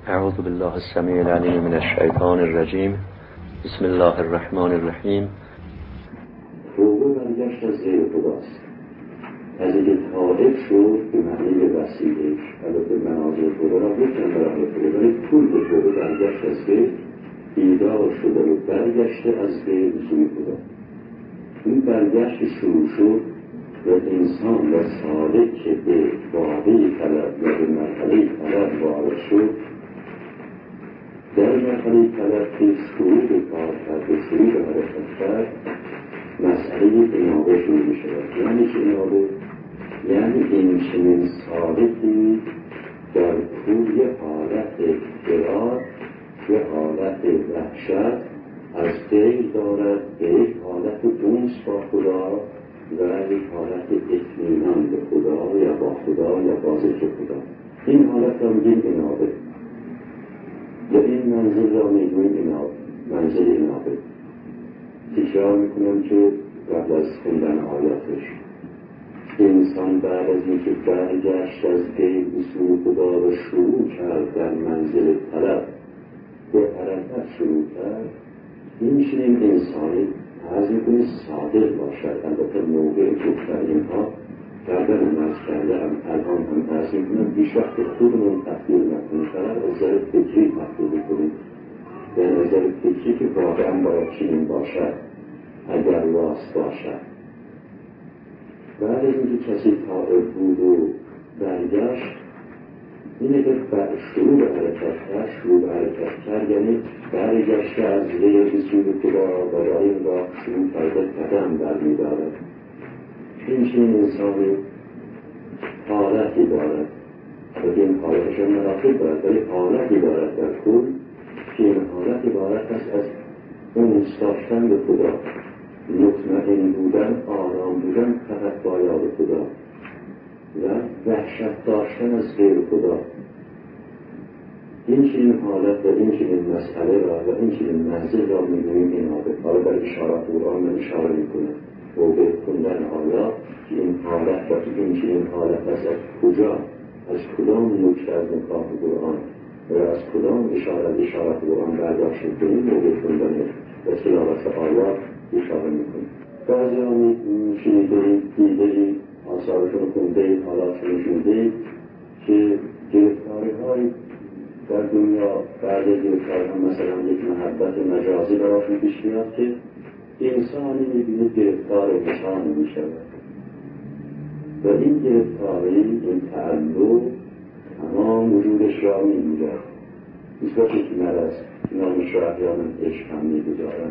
اعوذ بالله السمیع العلیم من الشیطان الرجیم. بسم الله الرحمن الرحیم. توبه برگشت از غیر خداست. از اینکه طالب شد به معنی وسیله‌اش، البته مناظر خدا را گفتن برای خدا، ولی پول به توبه برگشت از غیر، بیدار شده و برگشته از غیر به سوی خدا. این برگشت شروع شد و انسان و سالک که به واقعی طلب و به مرحله طلب وارد شد، در مرحله طلب که شروع به کار کرد و شروع به حرکت کرد، مسئله انابه شروع می شود. یعنی چه انابه؟ یعنی این چنین سالکی در طول حالت فرار یه حالت وحشت از غیر دارد به یک حالت اونس با خدا و یک حالت اطمینان به خدا یا با خدا یا با ذکر خدا. این حالت را میگیم انابه و این منزل را میگویم منزل انابه. تکرار میکنم که قبل از خوندن آیاتش، انسان بعد از اینکه برگشت از غیر به سوی خدا و شروع کرد در منزل طلب به حرکت شروع کرد، این چنین انسانی از میکنه صادق باشد. البته موقع گفتن اینها قبلا هم عرض کرده هم الان هم عرض میکنم بیش وقت خودمون تفکیر نکنیم، فقط از نظر فکری تفکیر کنیم، به نظر فکری که واقعا باید چنین باشد اگر راست باشد. بعد از اینکه کسی طائب بود و برگشت، اینه که شروع به حرکت کرد یعنی برگشته از غیر به سوی خدا و در این راه شروع کرده قدم برمی‌دارد. این چنین انسانی حالتی دارد و این حالتش هم مراتب دارد، ولی حالتی دارد در کل که این حالت عبارت است از انس داشتن به خدا، مطمئن بودن، آرام بودن فقط با یاد خدا و وحشت داشتن از غیر خدا. این چنین حالت و این چنین مسئله را و این چنین منزل را می‌گوییم انابه. حالا در اشارات قرآن من اشاره می‌کنم موقع خوندن آیات که این حالت و این چنین حالت از کجا، از کدام نکته از نکات قرآن و از کدام اشارات قرآن برداشت می‌کنیم موقع خوندن و تلاوت آیات اشاره می‌کنیم. بعضی ها شنیده‌اید، دیده‌اید، آثارشون خونده‌اید، حالاتشون شنیده‌اید که گرفتاری‌های در دنیا بعد از گرفتاری مثلا یک محبت مجازی براشون پیش میاد که انسانی می‌بینه گرفتار انسانی می‌شود و این گرفتاری، این تعلق تمام وجودش را می‌گیرد. مثل یک مرض نامش را احیانا عشق هم می‌گذارند.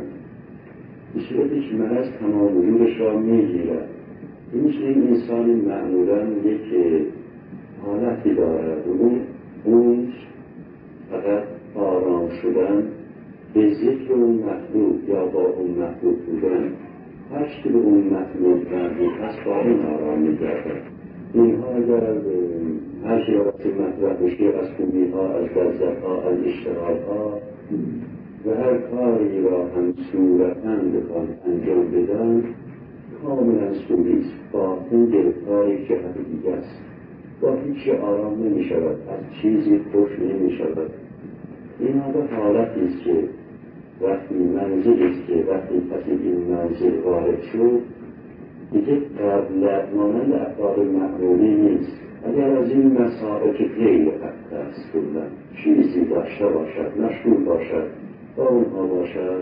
یک مرض تمام وجودش را می‌گیرد. این انسانی معمولاً یک حالتی دارد و اون فقط آرام شدن به ذکر اون مطلوب یا با اون مطلوب بودن، هرچی که به اون مطلوب مربوط هست با اون آرام می‌گردد. اینها اگر هر شیارتی مطلب بشه از خوبی‌ها، از لذت‌ها، از اشتغال‌ها و هر کاری را هم صورتاً بخوان انجام بدن کاملا سوریست، باطن گرفتار جهت دیگه است. با هیچی آرام نمی شود، از چیزی خوش نمی شود. این حالتی است که وقتی منزلی است که وقتی کسی این منزل وارد شد دیگه مانند افراد معمولی نیست. اگر از این مسابقه غیر حق است کلن چیزی داشته باشد، مشغول باشد، با اونها باشد،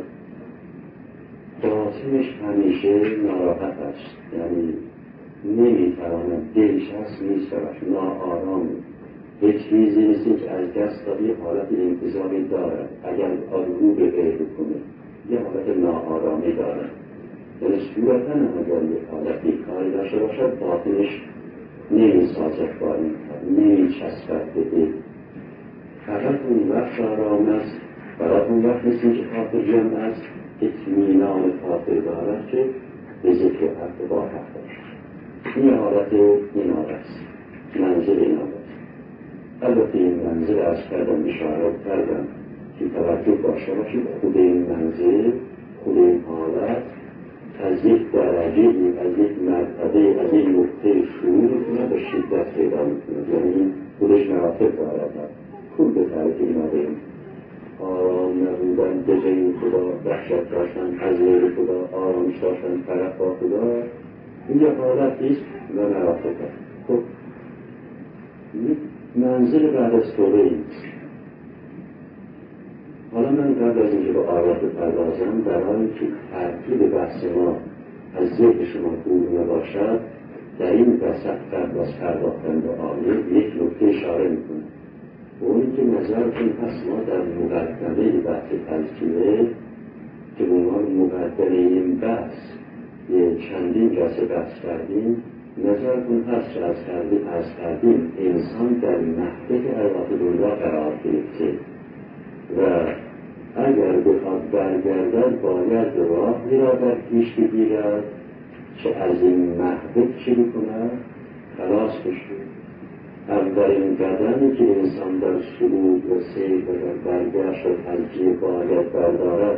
باطنش همیشه ناراحت است، یعنی نمیتواند، دلچسب نیست، ناآرام، یک چیزی نیست که از دست دادی حالت انتظامی دارد. اگر رو به غیر کنه یه حالت ناآرامی دارد، یعنی صورتاً اگر یک حالتی کاری داشته باشد باطنش نمیسازد با این کار، نمیچسبد به دل. فقط اون وقت آرام است، فقط اون وقت نیست که خاطر جمع است، اطمینان خاطر دارد که به ذکر حق با حق داشت. این حالت است، منزل این است. البته این منزل از کردم اشارات کردم که توجه داشته باشید خود این منزل، خود این حالت از یک درجه، از یک مرتبه، از یک نقطه شروع میکنه به شدت پیدا میکنه. یعنی خودش مراتب دارد. پول به تعریف ایمده آرام نبودن به غیر خدا، وحشت داشتن از غیر خدا، آرامش داشتن طرف با خدا، این یه حالتیست و مراتب. خب یک منزل بعد از توبه ایست. حالا من قبل از اینکه به آیات بپردازم، برای که ترتیب بحث ما از ذهن شما دور نباشد، در این وسط قبل از پرداختن به آیه یک نکته اشاره میکنم. اونی که نظرتون هست ما در مقدمه بحث تزکیه که عنوان مقدمه این بحث یه چندین جلسه بحث کردیم، نظرتون هست که از کردیم انسان در مهد حیات دنیا قرار گرفته و اگر بخواد برگردد باید راهی را در پیش بگیرد که از این مهد چی بکند؟ خلاص بشه. اولین قدمی که انسان در صعود و سیر و در برگشت و تزکیه باید بردارد،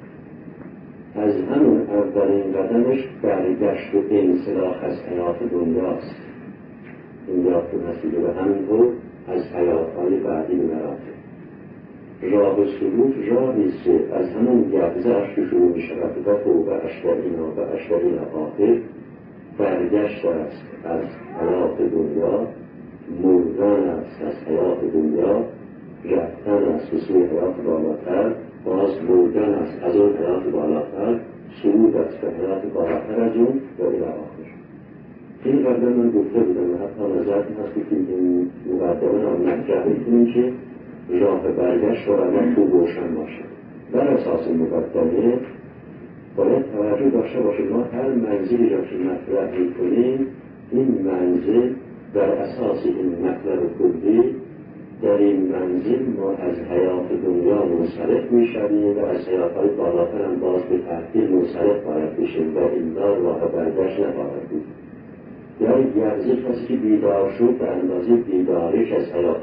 از همون اولین قدمش برگشت و انسلاخ از حیات دنیاست. این یادتون هستی که به همینطور از حیاتهای بعدی مراتب. راه صعود راهیست که از همون گبزه اش که شروع می شود و توبه اشترینا و اشترین آخر برگشت است از حیات دنیا، مردن است از حیات دنیا، رفتن است به سوی حیات بالاتر، باز مردن است از اون حیات بالاتر، صعود است به حیات بالاتر از اون و الى آخر. این قبلا من گفته بودم و حتی نظرتون هست که این مقدمه را مطرح کنیم که راه برگشت باید خوب روشن باشد. بر اساس مقدمه باید توجه داشته باشید ما هر منزلی را که مطرح میکنیم، این منزل بر اساس این مطلب کلی در این منزل ما از حیات دنیا منصرف میشویم و از حیاتهای بالاتر هم باز به ترتیب منصرف باید بشیم و این دار راه برگشت نباید بود. یعنی یعنی کسی که بیدار شد به اندازه بیدارش از حیات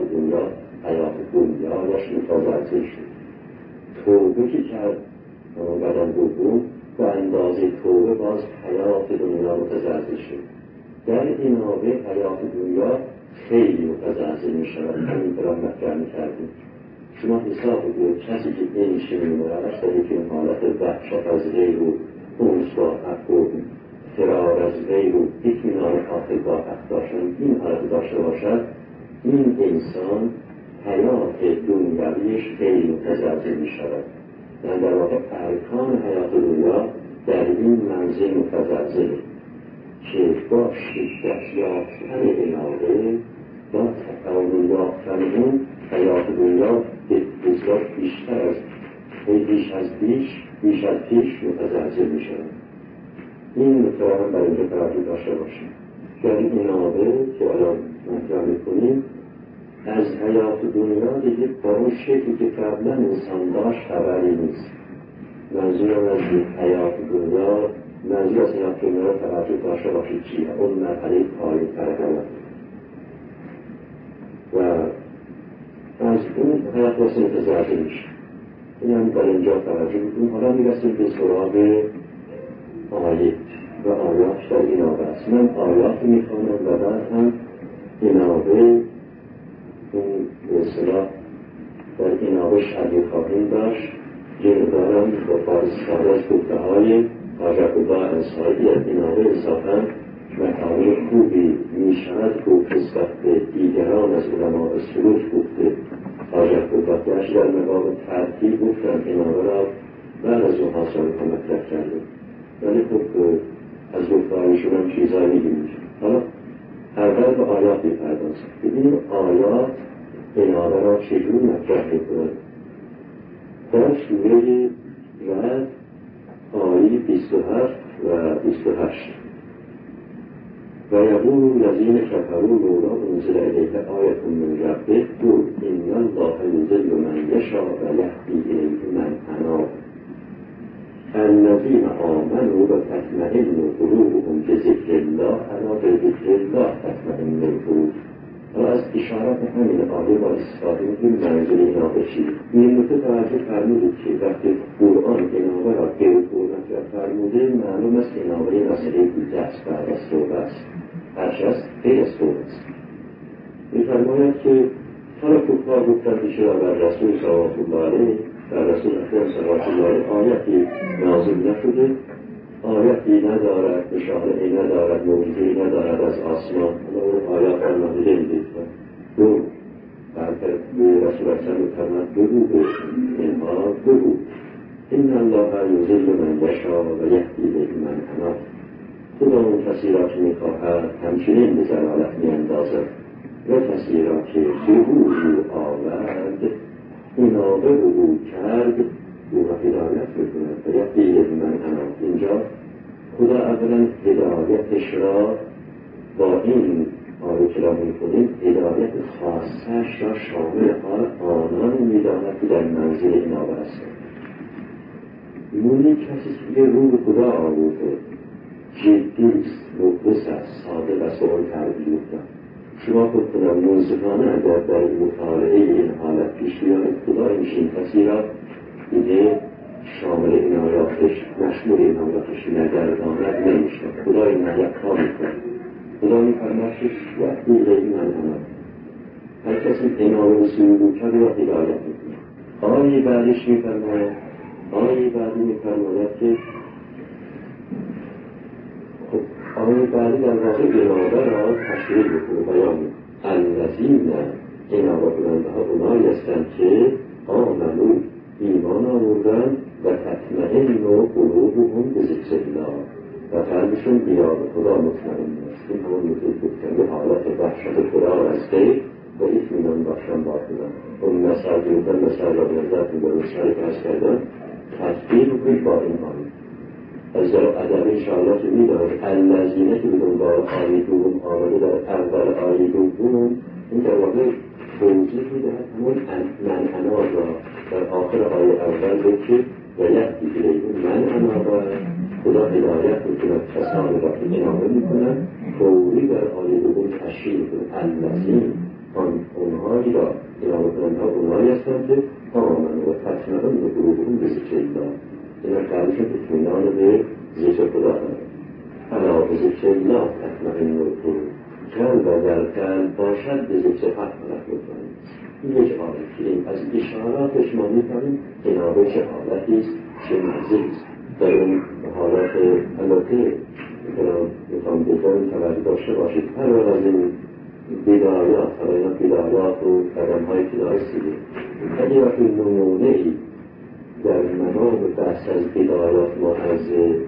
دنیایش متوجه شد. توبه که کرد قدم دوم به اندازه توبه باز حیات دنیا متزلزل شد. در این آبه حیات دنیا خیلی متزلزل می شود. همین برام مطرح می کردیم. شما حساب کنید کسی که این شمیمونش در این حالت وحشت از غیر و اونس با حق و فرار از غیر و اطمینان آخر با حق داشتن این حالت داشته باشد، این انسان حیات دنیایش خیلی متزلزل می شود. در واقع ارکان حیات دنیا در این منزل متزلزل که با شدت یافتن انابه با تکامل یافتن اون حیات دنیا به بزرگ بیشتر از بیش از پیش متزلزل می شود. این نکته هم برای اینجا توجه داشته باشیم. در این انابه که الان مطرح می‌کنیم از حیات دنیا دیگه با اون شکلی که قبلا انسان داشت خبری نیست. منظورم از حیات دنیا، منظور از حیات دنیا توجه داشته باشید چیه؟ اون مرحله پایین تر حیات و از اون حیات واسه متزلزل میشه. این هم در اینجا توجه میکنیم. حالا میرسیم به سراغ آیه و آیات در انابه است. من آیات میخوانم و بعد هم انابه این اصطلاح در انابه شرحی خواهیم داشت. دارم با فارس‌کاری از گفته‌های حاجت‌الله انصاری از انابه اضافاً مطالب خوبی میشود گفت نسبت به دیگران از علماء سلوک گفته. حاجت‌الله گشت در مقام ترتیب گفتن انابه را بعد از اون حاصل مطرح کرده، ولی خب از گفته‌هایشون هم چیزایی میگیم. حالا اول به آیات میپردازیم. ببینیم آیات انابه را چجور مطرح میکنند. در سوره رعد آیه 27 و 28 و یقول الذین کفروا لولا انزل الیک آیة من ربک قل ان الله یضل من یشاء و یهدی الیه من اناب الذین آمنوا و تطمئن قلوبهم بذکر الله الا بذکر الله تطمئن القلوب. از اشارت همین آیه با استفاده می‌کنیم منظور انابه چیه؟ این نکته توجه فرمودید که وقتی قرآن انابه را غیر مطرح فرموده معلوم است انابه مسئله بوده است بعد از توبه است، هرچه است غیر از توبه است. می‌فرماید که حالا کفار گفتن که چرا بر رسول صلوات الله علیه، بر رسول اکرم صلوات الله علیه آیتی نازل نشده، آیتی ندارد، اشاره‌ای ندارد، معجزه‌ای ندارد از آسمان. حالا اون آیات را نادیده می‌گیرید. دو بلکه به رسول اکرم فرمود بگو به اینها بگو ان الله یضل من یشاء و یهدی من اناب. خدا اون کسی را که می‌خواهد همچنین به ضلالت می‌اندازد و کسی را که ظهور او آورد اینابه او کرد او را هدایت می‌کند و یهدی من اناب. اینجا خدا اولا هدایتش را با این آیه که را می‌خونیم هدایت خاصش را شامل حال آنان می‌داند که در منزل اینابه هستند. مونی کسی که رو به خدا آورده جدیست، مخلص است، صادق است و اون تربیت می‌کند. شما خود خدا منصفانه اگر در مطالعه این حالت پیش بیاید خدا این کسی را دیگه شامل این آیاتش، مشمول این آیاتش نگرداند نمی‌شود. خدا این آیات‌ها می‌کند. خدا می‌فرماید که وقتی غیبی من انام هر کسی اینابه و سلوک کرد را هدایت می‌کند. آیه بعدش می‌فرماید آیه بعدی می‌فرماید که آیه بعدی در واقع اینابه را تشریح می‌کنه، بیان می‌کنه. الذین اینابه کننده‌ها اونایی هستند که آمنو ایمان آوردن و تطمئن قلوبهم بذکر الله و قلبشون بیا به خدا مطمئن است. این همون موضوع گفتن به حالت وحشت خدا از غیب و اطمینان بخشن باطنن. اون مثل گفتن مثل را بنظرت می‌برد مثل که از کردن تطبیق کنید با این آیه. از در ادب انشاءالله که می‌دارد الذینه که به دنبال آیه دوم آمده در اول آیه دوم این در واقع توضیح می‌دهد همون من انا را در آخر آیه اول بکید و یهدی الیهم من انا را خدا هدایت می‌کند کسانی را که اینابه می‌کنند فوری در آیه دوم تشریح می‌کند الذین اونهایی را اینابه کننده‌ها اونهایی هستند که آمنوا و تطمئن قلوبهم بذکر الله اینا قلبشون اطمینان به ذکر خدا دارد. الا بذکر الله تطمئن القلوب قلب و در قلب باشد به ذکر حق مطمئن. این یک حالت که این از اشاراتش ما می‌فهمیم اینابه چه حالتی است، چه مزه‌ای است. در اون حالات البته میخوام بگم توجه داشته باشید هر از این بدایات و قدم‌های ابتدایی سیده اگه وقتی نمونه‌ای در منام بحث از بدایات ما از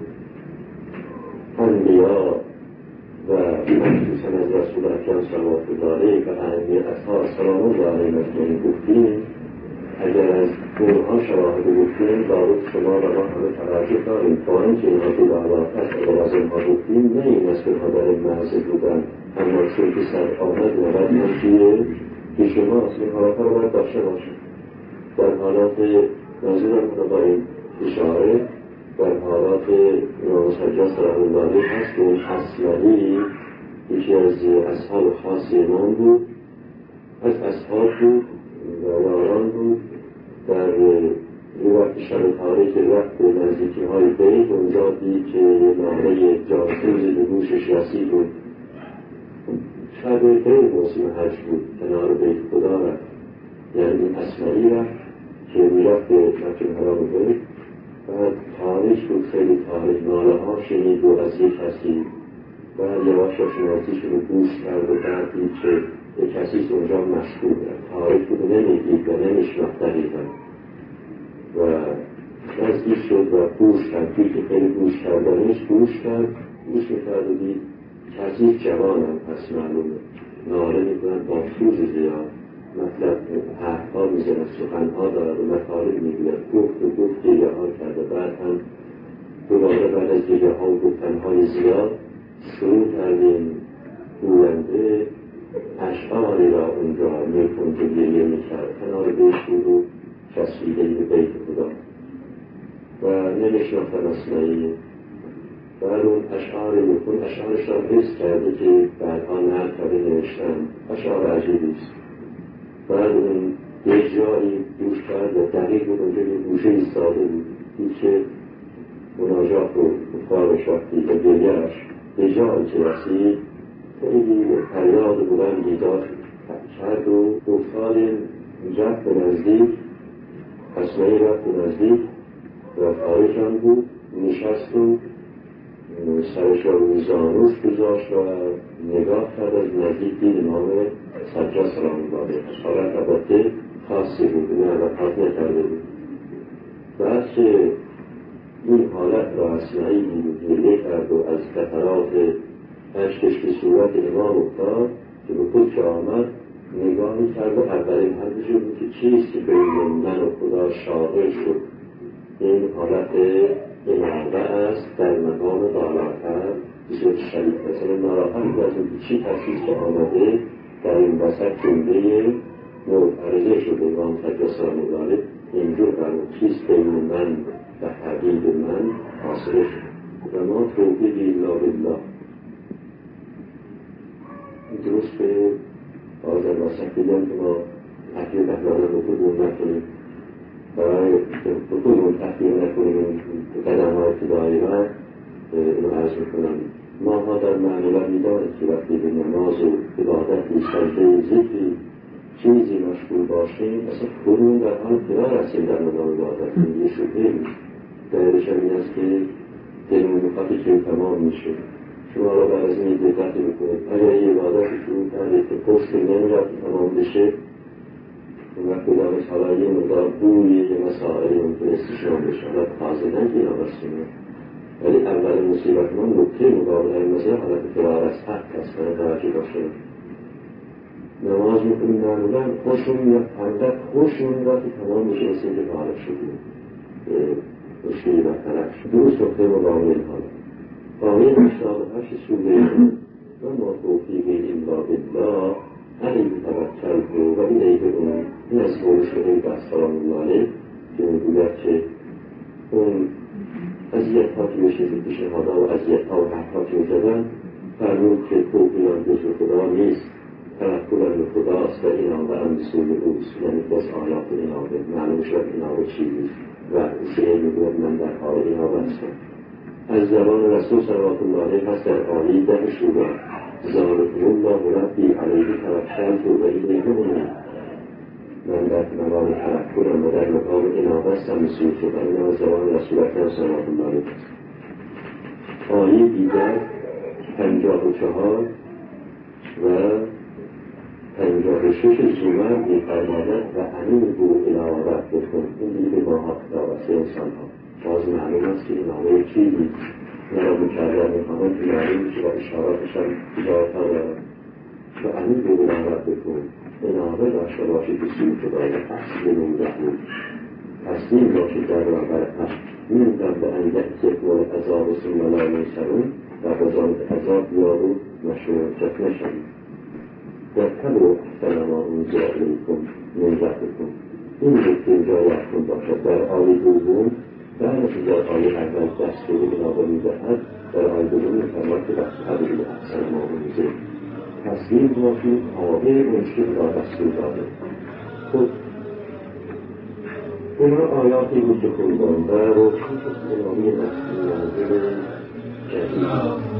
انبیا و مخصوصا از رسول اکرم صلوات الله علیه و ائمه اطهار سلام الله علیهم اجمعین گفتیم، اگر از اونها شواهد گفتیم لابد شما و ما همه توجه داریم با اینکه اینها بدایات هست. اگر از اینها گفتیم نه این است که اینها در این محضر بودن اما چون که سر آمد نبرد منشیه که شما از این حالات رو باید داشته باشید. در حالات نظر با این اشاره در حالات امام سجاد سلام الله علیه هست که اصلی یکی از اصحاب خاص امام بود، از اصحاب بود و یاران بود. در یه وقت شب تاریک رفت به نزدیکی های بیت اونجا دید که یه ناله جاسوزی به گوشش رسید بود. شب غیر موسم حج بود، کنار بیت خدا رفت، یعنی این اصلی رفت که میرفت به مسجد الحرام بیت. بعد تاریک بود، خیلی تاریک، ناله ها شنید و از یک کسی بعد یواشاش نازیش رو گوش کرد و بعد دید که یک کسی اونجا مشغول تاریک بود، نمیدید و نمیشناخت دقیقا و نزدیک شد و گوش کرد. دید که خیلی گوش کردنش گوش میکرد و دید کسی جوان هم پس معلومه ناله میکنند با سوز زیاد، مطلب حرفها میزند، سخنها دارد و مطالب میگوید. گفت دیگه ها کرده. بعد هم دوباره بعد از دیگه ها و گفتنهای زیاد شروع کردیم گوینده اشعاری را اونجا میکن که گریه میکرد کنار بیش بود و چسبیده به بیت خدا و نمیشناختن اصلایی. بعد اون اشعاری میکن اشعارش را حس کرده که بعدها نقل کرده نوشتن اشعار عجیبی است. بعد اون یک جایی گوش کرد و دقیق بود اونجا یه گوشه ایستاده بود، دید که مناجات رو کارش وقتی و گریهش به جایی که رسید خیلی فریاد بلندی داد کرد و افتاد رفت به نزدیک، اسمعی رفت به نزدیک و خارجان بود، نشست و سرش را روی زانوش گذاشت و نگاه کرد. از نزدیک دید امام سجاد سلام الله علیه. حالت البته خاصی بود، این علاقات نکرده بود. بعد که این حالت را اسمعی گریه کرد و از قطرات اشکش به صورت امام افتاد که به خود که آمد نگاهی کرد و اولین حرفش بود که چیست که بین من و خدا شاغل شد. این حالت انابه است در مقام بالاتر بسیار شدید. مثلا ناراحت از اون چی تشخیص که آمده در این وسط جمله معترضه شده امام سجاد سلام الله علیه اینجور فرمود چیست بین من و حبیب من حاصل شد و ما توفیقی الا بالله. درست به آزر وسط دیدم که ما تحقیق بحلانه بکنیم نکنیم برای بکنیم تحقیق نکنیم قدم های ابتدایی را اینو عرض میکنم. ما ها در معمولت میدانید که وقتی به نماز و عبادتی سجده ذکری چیزی مشغول باشیم اصلا خودمون در حال فرار هستیم در مقام عبادت. یه شبهه دایرش این است که دلمون بخواهی که تمام میشه. شما را بر از این دقتی بکنید اگر یه عبادتی شروع کردید که پشت نمیرفت تمام بشه اون وقت دارش حالا یه مقدار بوی یه مسائلی ممکن استشام بشه حالا تازه نگی نبستونه ولی اول مصیبت ما نکته مقابل این مسئله حالت فرار از حق هست برای توجه باشه. نماز میکنیم معمولا خوشون یا پندت خوشون را که تمام میشه مثل اینکه غالب شدیم مشکلی برطرف شد. درست نکته مقابل این حالت آیه 88 سوره و ما توفیقی الا بالله علیه توکلت و الیه انیب. این از قول شده سلام الله علیه که میگوید که اون اذیت‌ها که میشه پیشنهادها و اذیت‌ها و حرف‌ها که می‌زدن فرمود که توفیقم جز خدا نیست، توکلم به خداست و انابه ام به سوی اوست. یعنی که از آیات انابه معلوم شد انابه چیزی و شعر میگوید من در حال انابه هستم. از زبان رسول صلوات الله علیه هست در آیه 10 شورا ذالکم الله ربی علیه توکلت و الیه انیب. من در مقام توکلم و در مقام انابه هستم مسئول شدم. این از زبان رسول اکرم صلوات الله علیه. آیه دیگر 54 و 56 زمر می‌فرماید و همین بو انابه بکن. این دیگه با حق دارسته انسان ها باز معلوم است که انابه چیزی مرا مکرر می‌خواهد که معلوم که با اشاراتش هم اجازه دارد و همین بو انابه بکن. انابه داشته باشید به سوی خدای اصل نوزهو تسلیم باشید در برابر حق می‌دم به انگهت و عذاب ثم لا ینصرون و بازان عذاب بیاد و مشروعیت نشوید. واتبعوا احسن ما انزل الیکم من ربکم. این نکته جای احکام باشد. در آیه دوم بعد از در آیه اول دستور انابه می‌دهد در آیه دوم می‌فرماید که واتبعوا احسن ما انزل تسلیم باشید تابع مشکل را دستور داده. خب اونها آیاتی بود که خوندم و روشن شد انابه نسلی منزل جدید